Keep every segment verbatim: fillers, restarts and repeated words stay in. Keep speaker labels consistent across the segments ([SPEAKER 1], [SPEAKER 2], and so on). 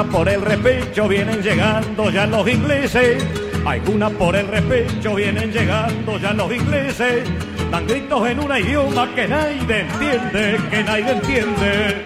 [SPEAKER 1] Algunas por el repecho vienen llegando ya los ingleses. Algunas por el repecho vienen llegando ya los ingleses. Dan gritos en un idioma que nadie entiende, que nadie entiende.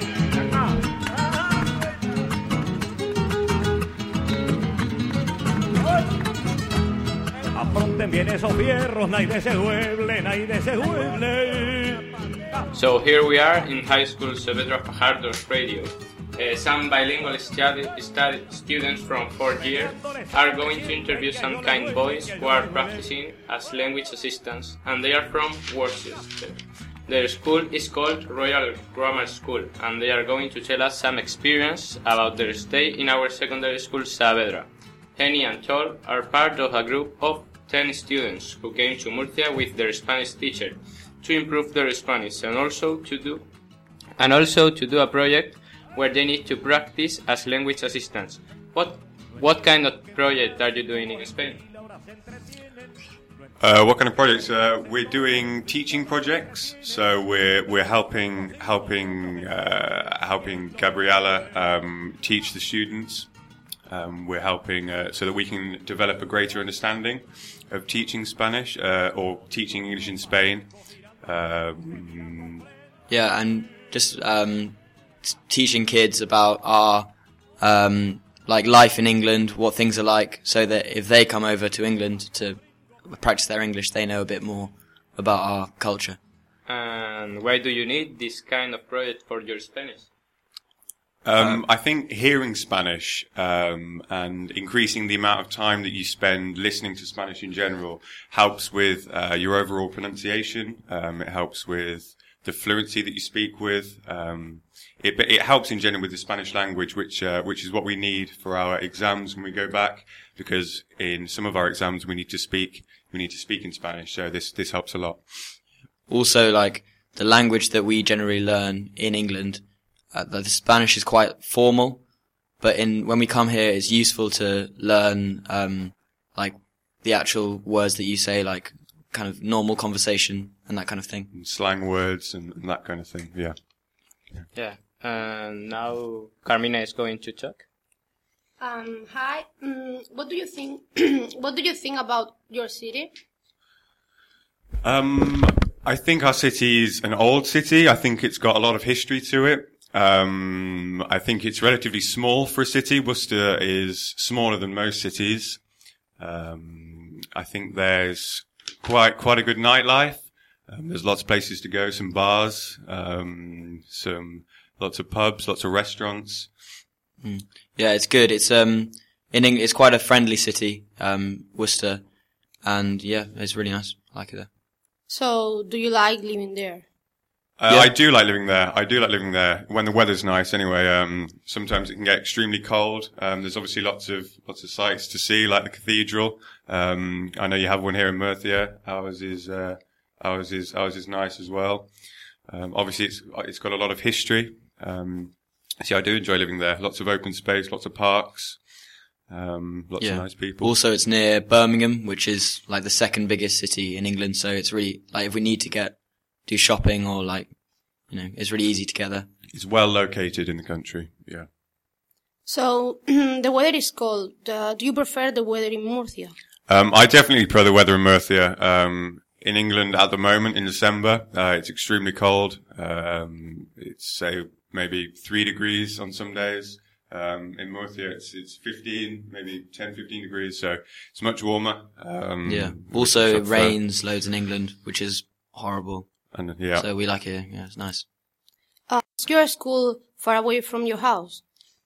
[SPEAKER 1] Afronten bien esos fierros, nadie se duele, nadie se duele.
[SPEAKER 2] So here we are in High School Saavedra Fajardo's radio. Uh, some bilingual study, study students from fourth year are going to interview some kind boys who are practicing as language assistants, and they are from Worcester. Their school is called Royal Grammar School, and they are going to tell us some experience about their stay in our secondary school Saavedra. Henny and Chol are part of a group of ten students who came to Murcia with their Spanish teacher to improve their Spanish and also to do and also to do a project where they need to practice as language assistants. What what kind of project are you doing in Spain?
[SPEAKER 3] Uh, what kind of projects? Uh, we're doing teaching projects. So we're we're helping helping uh, helping Gabriela um, teach the students. Um, we're helping uh, so that we can develop a greater understanding of teaching Spanish uh, or teaching English in Spain. Um,
[SPEAKER 4] yeah, and just um, t- teaching kids about our um, like life in England, what things are like, so that if they come over to England to practice their English, they know a bit more about our culture.
[SPEAKER 2] And why do you need this kind of project for your Spanish?
[SPEAKER 3] Um,
[SPEAKER 4] Um,
[SPEAKER 3] I think hearing Spanish um, and increasing the amount of time that you spend listening to Spanish in general helps with uh, your overall pronunciation. Um, it helps with the fluency that you speak with. Um, it, it helps in general with the Spanish language, which uh, which is what we need for our exams when we go back. Because in some of our exams we need to speak we need to speak in Spanish. So this this helps a lot.
[SPEAKER 4] Also, like the language that we generally learn in England. Uh, the Spanish is quite formal, but in when we come here, it's useful to learn um, like the actual words that you say, like kind of normal conversation and that kind of thing.
[SPEAKER 3] And slang words and, and that kind of thing. Yeah.
[SPEAKER 2] Yeah. And now Carmina is going to talk.
[SPEAKER 5] Um, hi. Um, what do you think? What do you think about your city?
[SPEAKER 3] Um, I think our city is an old city. I think it's got a lot of history to it. Um, I think it's relatively small for a city. Worcester is smaller than most cities. Um, I think there's quite, quite a good nightlife. Um, there's lots of places to go, some bars, um, some, lots of pubs, lots of restaurants.
[SPEAKER 4] Mm. Yeah, it's good. It's, um, in Eng- it's quite a friendly city, um, Worcester. And yeah, it's really nice. I like it there.
[SPEAKER 5] So, do you like living there?
[SPEAKER 3] Uh,
[SPEAKER 4] Yeah.
[SPEAKER 3] I do like living there. I do like living there when the weather's nice. Anyway, um, sometimes it can get extremely cold. Um, there's obviously lots of lots of sights to see, like the cathedral. Um, I know you have one here in Murcia. Ours is uh, ours is ours is nice as well. Um, obviously, it's it's got a lot of history. Um, so I do enjoy living there. Lots of open space, lots of parks, um, lots
[SPEAKER 4] Yeah.
[SPEAKER 3] of nice people.
[SPEAKER 4] Also, it's near Birmingham, which is like the second biggest city in England. So it's really like if we need to get do shopping or like, you know, it's really easy to get there.
[SPEAKER 3] It's well located in the country. Yeah.
[SPEAKER 5] So, the weather is cold. Uh, do you prefer the weather in Murcia?
[SPEAKER 3] Um, I definitely prefer the weather in Murcia. Um, in England at the moment in December, uh, it's extremely cold. Um, it's say maybe three degrees on some days. Um, in Murcia it's, it's fifteen, maybe ten, fifteen degrees. So it's much warmer. Um,
[SPEAKER 4] Yeah.
[SPEAKER 3] which
[SPEAKER 4] Also,
[SPEAKER 3] I
[SPEAKER 4] it
[SPEAKER 3] prefer.
[SPEAKER 4] rains loads in England, which is horrible.
[SPEAKER 3] And yeah.
[SPEAKER 4] So we like it. Yeah, it's nice.
[SPEAKER 5] Uh, is your school far away from your house?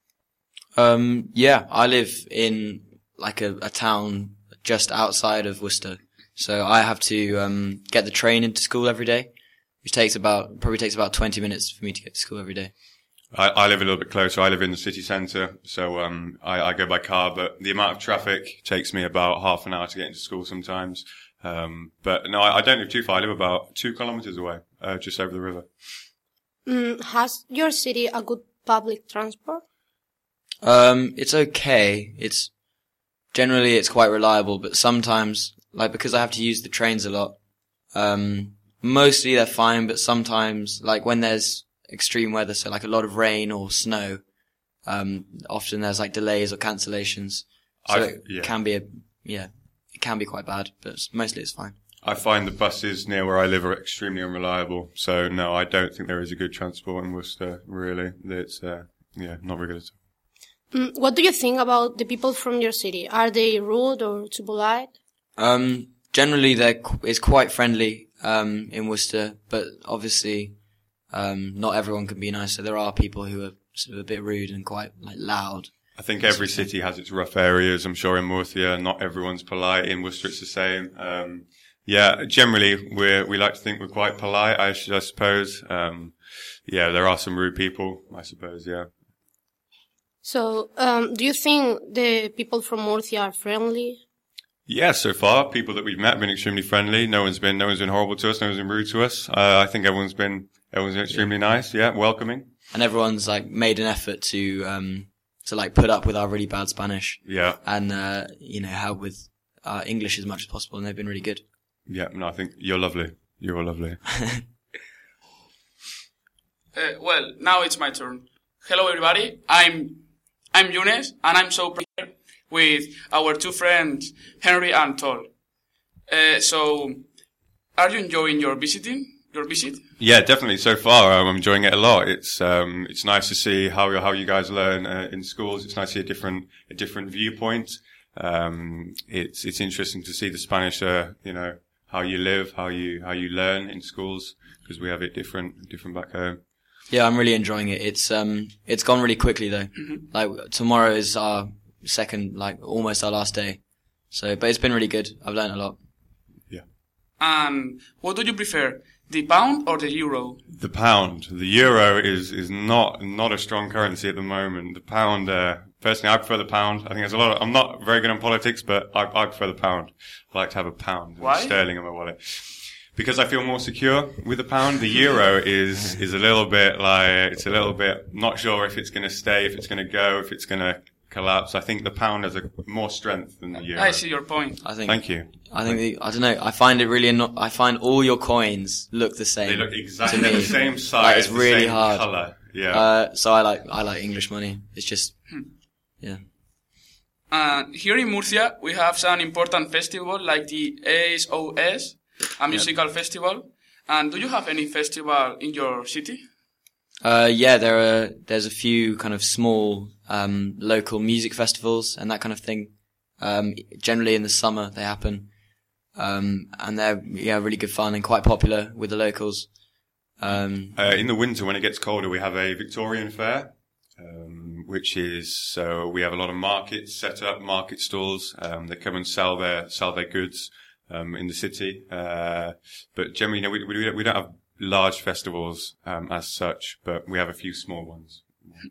[SPEAKER 4] Um, yeah, I live in like a, a town just outside of Worcester. So I have to, um, get the train into school every day, which takes about, probably takes about twenty minutes for me to get to school every day.
[SPEAKER 3] I, I live a little bit closer. I live in the city centre, so um, I, I go by car. But the amount of traffic takes me about half an hour to get into school sometimes. Um, but no, I, I don't live too far. I live about two kilometres away, uh, just over the river.
[SPEAKER 5] Mm, has your city a good public transport?
[SPEAKER 4] Um, it's okay. It's, generally it's quite reliable, but sometimes, like, because I have to use the trains a lot, um, mostly they're fine, but sometimes, like, when there's extreme weather, so like a lot of rain or snow, Um, often there's like delays or cancellations. So
[SPEAKER 3] I've,
[SPEAKER 4] it
[SPEAKER 3] yeah.
[SPEAKER 4] can be a, yeah, it can be quite bad, but mostly it's fine.
[SPEAKER 3] I find the buses near where I live are extremely unreliable. So no, I don't think there is a good transport in Worcester, really. It's, uh, yeah, not very good at all.
[SPEAKER 5] Mm, what do you think about the people from your city? Are they rude or too polite?
[SPEAKER 4] Um, generally they're, qu- it's quite friendly, um, in Worcester, but obviously, um, not everyone can be nice. So there are people who are sort of a bit rude and quite like loud.
[SPEAKER 3] I think every city has its rough areas. I'm sure in Murcia, not everyone's polite. In Worcester, it's the same. Um, yeah, generally, we we like to think we're quite polite, I, sh- I suppose. Um, yeah, there are some rude people, I suppose, yeah.
[SPEAKER 5] So, um, do you think the people from Murcia are friendly?
[SPEAKER 3] Yeah, so far, people that we've met have been extremely friendly. No one's been, no one's been horrible to us. No one's been rude to us. Uh, I think everyone's been, everyone's been extremely nice. Yeah, welcoming.
[SPEAKER 4] And everyone's like made an effort to, um, to like put up with our really bad Spanish.
[SPEAKER 3] Yeah.
[SPEAKER 4] And, uh, you know, help with our English as much as possible. And they've been really good.
[SPEAKER 3] Yeah, no, I think you're lovely. You're all lovely.
[SPEAKER 6] Uh, well, now it's my turn. Hello, everybody. I'm I'm Younes, and I'm so proud here with our two friends, Henry and Tol. Uh, so, are you enjoying your visiting? Your visit?
[SPEAKER 3] Yeah, definitely. So far, um, I'm enjoying it a lot. It's um, it's nice to see how how you guys learn uh, in schools. It's nice to see a different a different viewpoint. Um, it's it's interesting to see the Spanish. Uh, you know, how you live, how you how you learn in schools, because we have it different different back home.
[SPEAKER 4] Yeah, I'm really enjoying it. It's um, it's gone really quickly though. Mm-hmm. Like tomorrow is our second, like almost our last day. So, but it's been really good. I've learned a lot.
[SPEAKER 3] Yeah.
[SPEAKER 6] And what do you prefer, the pound or the euro?
[SPEAKER 3] The pound. The euro is is not not a strong currency at the moment. The pound. Uh, personally, I prefer the pound. I think there's a lot of. I'm not very good on politics, but I, I prefer the pound. I like to have a pound,
[SPEAKER 6] Why?
[SPEAKER 3] sterling in my wallet. Because I feel more secure with the pound. The euro is, is a little bit like, it's a little bit, not sure if it's going to stay, if it's going to go, if it's going to collapse. I think the pound has a more strength than the euro.
[SPEAKER 6] I see your point.
[SPEAKER 4] I think.
[SPEAKER 3] Thank you.
[SPEAKER 4] I think, the, I don't know, I find it really, anno- I find all your coins look the same.
[SPEAKER 3] They look exactly
[SPEAKER 4] to me.
[SPEAKER 3] the same size,
[SPEAKER 4] like, it's
[SPEAKER 3] the
[SPEAKER 4] really
[SPEAKER 3] same
[SPEAKER 4] hard.
[SPEAKER 3] colour. Yeah.
[SPEAKER 4] Uh, so I like, I like English money. It's just, yeah.
[SPEAKER 6] Uh, here in Murcia, we have some important festival like the A S O S, a musical yep. festival. And do you have any festival in your city?
[SPEAKER 4] Uh, yeah, there are, there's a few kind of small, um, local music festivals and that kind of thing. Um, generally in the summer they happen. Um, and they're, yeah, really good fun and quite popular with the locals. Um,
[SPEAKER 3] uh, in the winter when it gets colder, we have a Victorian fair, um, which is, so we have a lot of markets set up, market stalls. Um, they come and sell their, sell their goods. Um, in the city, uh, but generally, you know, we, we, we don't have large festivals, um, as such, but we have a few small ones.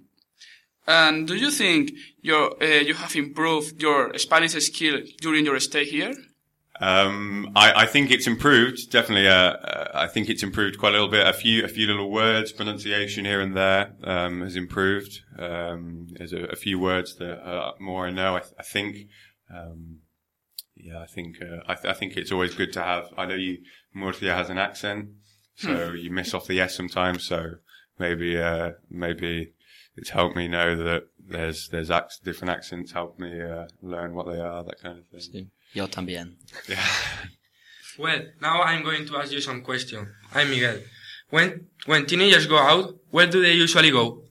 [SPEAKER 6] And do you think your, uh, you have improved your Spanish skill during your stay here?
[SPEAKER 3] Um, I, I think it's improved, definitely, uh, uh, I think it's improved quite a little bit. A few, a few little words, pronunciation here and there, um, has improved. Um, there's a, a few words that are more I know, I, th- I think, um, Yeah, I think uh, I, th- I think it's always good to have. I know you Murcia has an accent, so you miss off the S sometimes. So maybe uh, maybe it's helped me know that there's there's ac- different accents. Help me uh, learn what they are, that kind of thing.
[SPEAKER 4] Sí. Yo también.
[SPEAKER 3] Yeah.
[SPEAKER 7] Well, now I'm going to ask you some questions. I'm Miguel. When when teenagers go out, where do they usually go?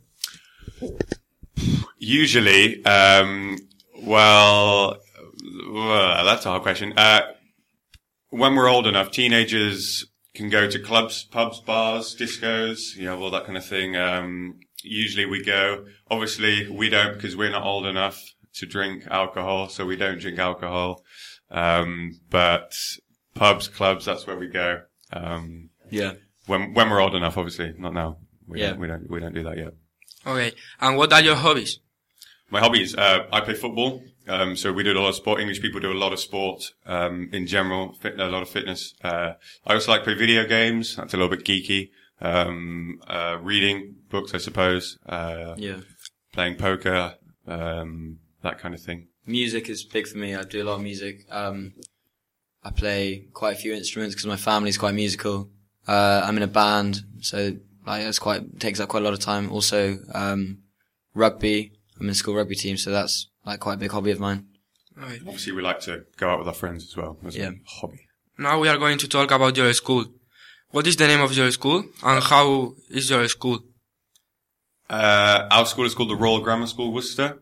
[SPEAKER 3] Usually, um, well. Well, that's a hard question. Uh, when we're old enough, teenagers can go to clubs, pubs, bars, discos, you know, all that kind of thing. Um, usually we go, obviously we don't because we're not old enough to drink alcohol, so we don't drink alcohol. Um, but pubs, clubs, that's where we go. Um,
[SPEAKER 4] yeah.
[SPEAKER 3] When, when we're old enough, obviously, not now. We
[SPEAKER 4] yeah.
[SPEAKER 3] don't, we don't, we don't do that yet.
[SPEAKER 7] Okay. And what are your hobbies?
[SPEAKER 3] My hobbies, uh, I play football. Um, so we do a lot of sport. English people do a lot of sport, um, in general, fit, a lot of fitness. Uh, I also like to play video games. That's a little bit geeky. Um, uh, reading books, I suppose. Uh,
[SPEAKER 4] yeah.
[SPEAKER 3] Playing poker, um, that kind of thing.
[SPEAKER 4] Music is big for me. I do a lot of music. Um, I play quite a few instruments because my family's quite musical. Uh, I'm in a band, so like, it's quite, takes up quite a lot of time. Also, um, rugby. women's school rugby team, so that's like quite a big hobby of mine.
[SPEAKER 7] Okay.
[SPEAKER 3] Obviously, we like to go out with our friends as well as
[SPEAKER 4] Yeah.
[SPEAKER 3] a hobby.
[SPEAKER 7] Now we are going to talk about your school. What is the name of your school and how is your school?
[SPEAKER 3] Uh, our school is called the Royal Grammar School Worcester.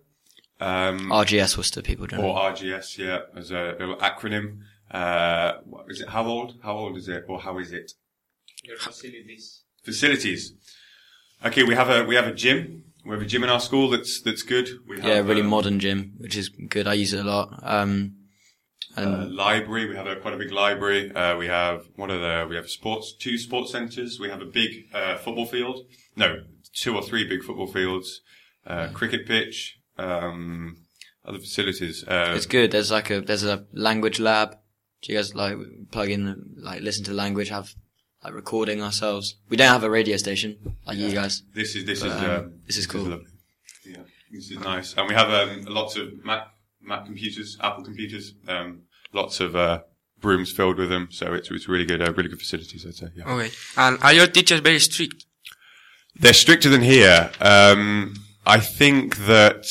[SPEAKER 3] Um,
[SPEAKER 4] R G S Worcester, people don't know.
[SPEAKER 3] or R G S, yeah, as a little acronym. Uh, what is it? How old? How old is it? Or how is it?
[SPEAKER 2] Your facilities.
[SPEAKER 3] Facilities. Okay, we have a we have a gym. We have a gym in our school that's that's good. We have
[SPEAKER 4] Yeah, really
[SPEAKER 3] um,
[SPEAKER 4] modern gym, which is good. I use it a lot. Um, and
[SPEAKER 3] uh, library. We have a quite a big library. Uh, we have what are the we have sports two sports centres. We have a big uh, football field. No, two or three big football fields. Uh, cricket pitch. Um, other facilities. Uh,
[SPEAKER 4] it's good. There's like a there's a language lab. Do you guys like plug in, like listen to the language, have like recording ourselves? We don't have a radio station like you guys.
[SPEAKER 3] This is this
[SPEAKER 4] But,
[SPEAKER 3] is
[SPEAKER 4] um,
[SPEAKER 3] um,
[SPEAKER 4] this is cool.
[SPEAKER 3] lovely. Yeah, this is nice, and we have um, lots of Mac Mac computers, Apple computers, um, lots of uh, rooms filled with them. So it's it's really good, uh, really good facilities, I'd say. Yeah.
[SPEAKER 7] Okay. And are your teachers very strict?
[SPEAKER 3] They're stricter than here. Um, I think that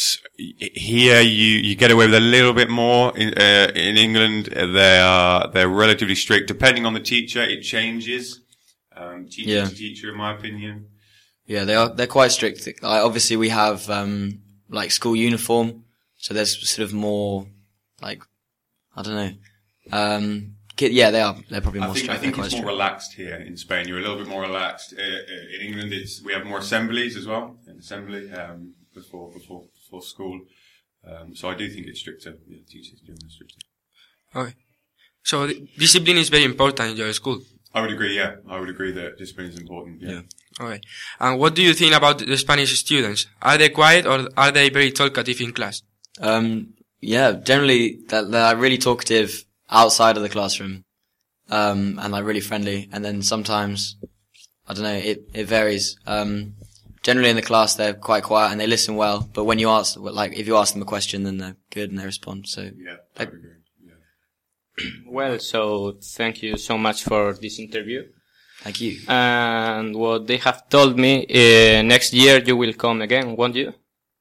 [SPEAKER 3] here you, you get away with a little bit more. In, uh, in England, they are they're relatively strict. Depending on the teacher, it changes. Um, teacher
[SPEAKER 4] Yeah.
[SPEAKER 3] to teacher, in my opinion.
[SPEAKER 4] Yeah, they are. They're quite strict. Like, obviously, we have um like school uniform, so there's sort of more like I don't know. Um, ki- yeah, they are. They're probably
[SPEAKER 3] I
[SPEAKER 4] more
[SPEAKER 3] think,
[SPEAKER 4] strict.
[SPEAKER 3] I think
[SPEAKER 4] They're
[SPEAKER 3] it's
[SPEAKER 4] quite
[SPEAKER 3] more
[SPEAKER 4] strict.
[SPEAKER 3] relaxed here in Spain. You're a little bit more relaxed. Uh, uh, in England, it's we have more assemblies as well. An assembly um, before before before school. Um, so I do think it's stricter. Yeah, teachers do more stricter.
[SPEAKER 7] Okay. So the discipline is very important in your school.
[SPEAKER 3] I would agree. Yeah, I would agree that discipline is important. Yeah.
[SPEAKER 4] Yeah.
[SPEAKER 7] Okay. And what do you think about the Spanish students? Are they quiet or are they very talkative in class?
[SPEAKER 4] Um, yeah, generally they're, they're really talkative outside of the classroom, um, and like really friendly. And then sometimes, I don't know, it, it varies. Um, generally in the class they're quite quiet and they listen well, but when you ask, like, if you ask them a question, then they're good and they respond. So,
[SPEAKER 3] Yeah, I would agree. Yeah.
[SPEAKER 2] Well, so thank you so much for this interview.
[SPEAKER 4] thank you.
[SPEAKER 2] And what they have told me, uh, next year you will come again, won't you?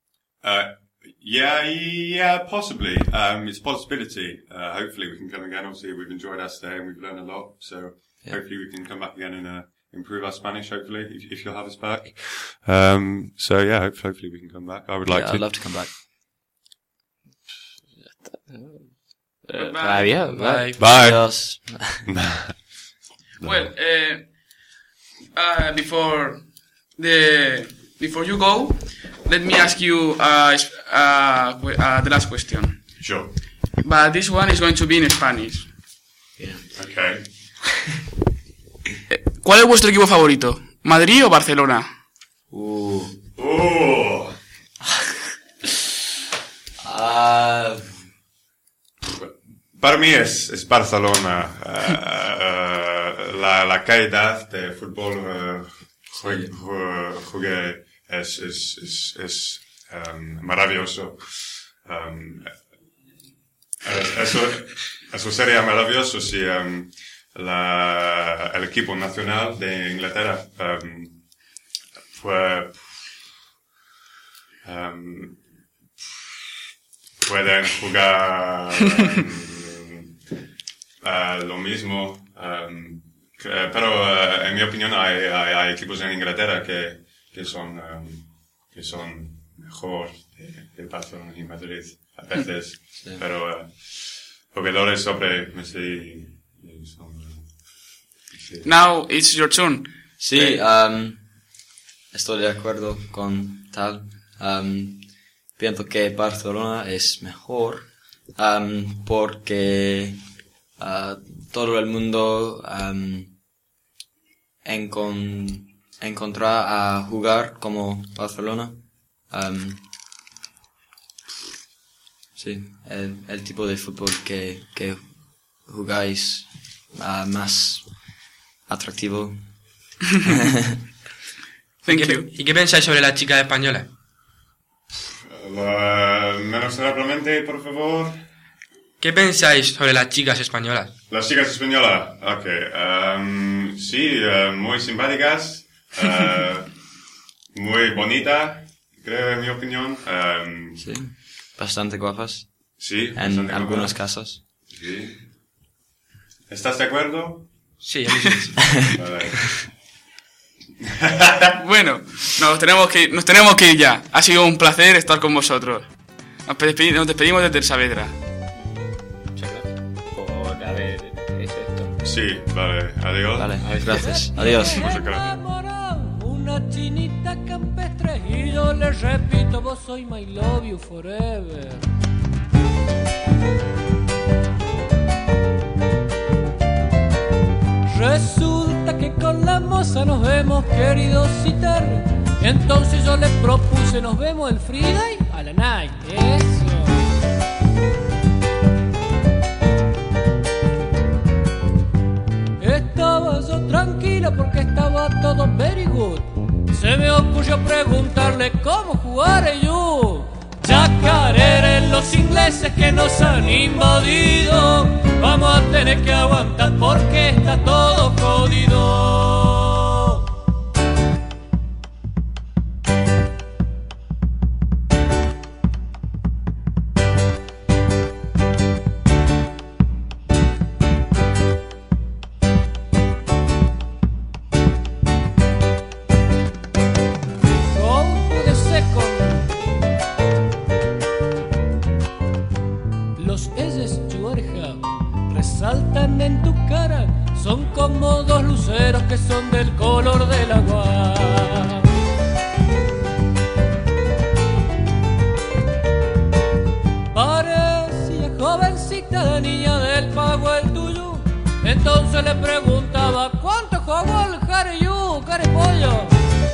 [SPEAKER 3] Uh, yeah, yeah, possibly. Um, it's a possibility. Uh, hopefully we can come again. Obviously we've enjoyed our stay and we've learned a lot. So
[SPEAKER 4] Yeah.
[SPEAKER 3] hopefully we can come back again and, uh, improve our Spanish, hopefully, if, if you'll have us back. Um, so yeah, hopefully, hopefully we can come back. I would like
[SPEAKER 4] yeah,
[SPEAKER 3] to.
[SPEAKER 4] I'd love to come back.
[SPEAKER 2] Uh,
[SPEAKER 6] Bye.
[SPEAKER 2] yeah, bye.
[SPEAKER 7] Bye.
[SPEAKER 3] Bye.
[SPEAKER 4] Adios.
[SPEAKER 6] Well, uh, uh, before the before you go, let me ask you uh, uh, que- uh, the last question.
[SPEAKER 3] Sure.
[SPEAKER 6] But this one is going to be in Spanish.
[SPEAKER 3] Okay.
[SPEAKER 6] ¿Cuál es vuestro equipo favorito? ¿Madrid o Barcelona?
[SPEAKER 4] Ooh.
[SPEAKER 3] Oh.
[SPEAKER 4] Uh,
[SPEAKER 3] Para mí es, es Barcelona. Uh, uh, la, la calidad de fútbol uh, jue- jue- jugué es, es, es, es um, maravilloso. Um, es- eso, eso sería maravilloso si um, la, el equipo nacional de Inglaterra um, fue um, pueden jugar um, uh, lo mismo, um, que- pero uh, en mi opinión hay, hay, hay equipos en Inglaterra que, que son um, que son mejor de, de Barcelona y Madrid a veces, pero uh, jugadores sobre Messi son, uh, sí.
[SPEAKER 6] Now it's your turn.
[SPEAKER 4] sí, um, estoy de acuerdo con tal. Um, pienso que Barcelona es mejor um, porque uh, todo el mundo um, encon encontrar a jugar como Barcelona. Um, sí, el, el tipo de fútbol que, que jugáis uh, más atractivo.
[SPEAKER 6] Thank
[SPEAKER 7] ¿Y qué,
[SPEAKER 6] you.
[SPEAKER 7] ¿Y qué pensáis sobre las chicas españolas?
[SPEAKER 3] Uh, menos rápidamente, por favor.
[SPEAKER 7] ¿Qué pensáis sobre las chicas españolas?
[SPEAKER 3] Las chicas españolas, ok. Um, sí, uh, muy simpáticas, uh, muy bonita, creo, en mi opinión. Um,
[SPEAKER 4] Sí. Bastante guapas.
[SPEAKER 3] sí,
[SPEAKER 4] En
[SPEAKER 3] bastante
[SPEAKER 4] algunos
[SPEAKER 3] guapas.
[SPEAKER 4] casos.
[SPEAKER 3] Sí. ¿Estás de acuerdo?
[SPEAKER 7] Sí, a mí sí.
[SPEAKER 3] Vale.
[SPEAKER 6] Bueno, nos tenemos que ir, nos tenemos que ir ya. Ha sido un placer estar con vosotros. Nos, despedi- nos despedimos desde el Saavedra.
[SPEAKER 2] Muchas gracias por haber hecho esto.
[SPEAKER 3] Sí, vale. Adiós.
[SPEAKER 4] Vale, gracias. Adiós.
[SPEAKER 3] Muchas gracias.
[SPEAKER 8] Una chinita campestre y yo le repito, vos soy my love you forever. Resulta que con la moza nos vemos queridos citar. Entonces yo le propuse, nos vemos el Friday a la night. Eso. Estaba yo tranquila porque estaba todo very good. Se me ocurrió preguntarle cómo jugar yo. Chacarera en los ingleses que nos han invadido. Vamos a tener que aguantar porque está todo jodido. Resaltan en tu cara, son como dos luceros que son del color del agua. Parecía jovencita la niña del pago el tuyo. Entonces le preguntaba, ¿cuánto jugó el jareyú, carepollo?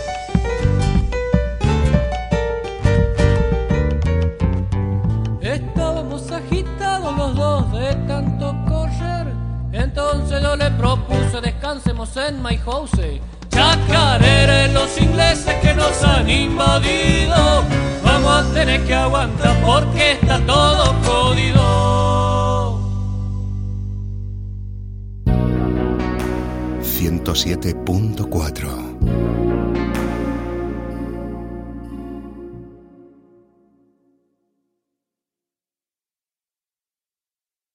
[SPEAKER 8] Estábamos agitados los dos de tanto correr. Entonces yo le propuse, descansemos en my house. Chacarera en los ingleses que nos han invadido. Vamos a tener que aguantar porque está todo jodido.
[SPEAKER 9] ciento siete punto cuatro